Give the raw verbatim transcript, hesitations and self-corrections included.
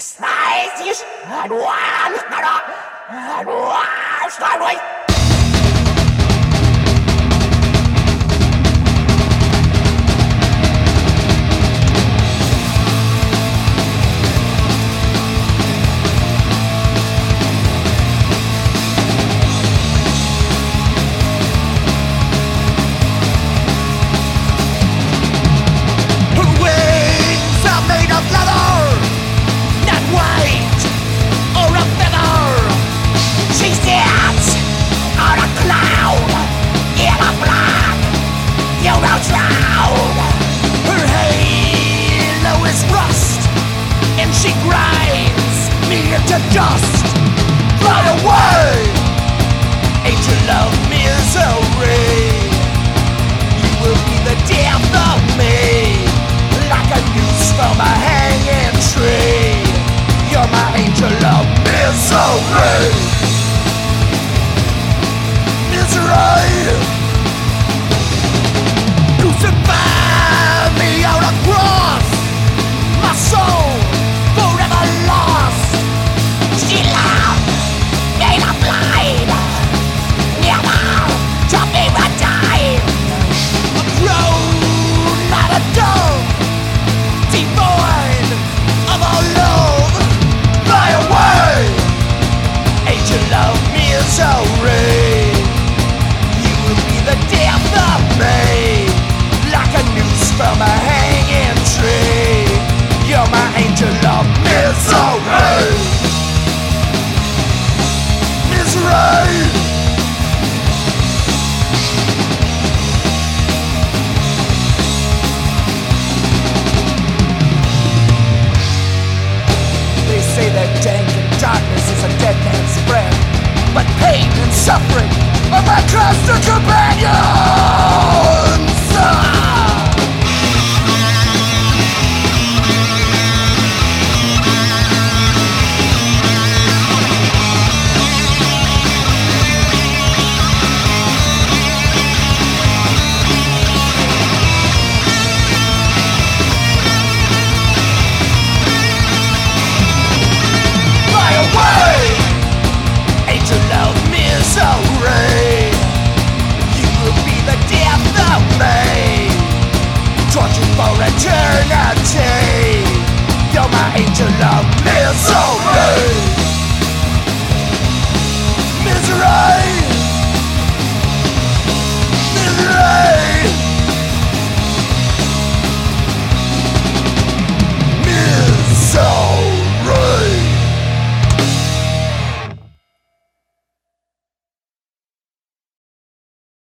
Знаешь, одуан, одуан, второй. She grinds me into dust. Fly away, angel of misery. You will be the death of me, like a noose from a hanging tree. You're my angel of misery. Misery. Crucify me on a cross. My soul from a hanging tree. You're my angel of misery. Misery. They say that dank and darkness is a dead man's friend, but pain and suffering are my constant companions. Misery, you will be the death of me, tortured for eternity. You're my angel of misery. Misery.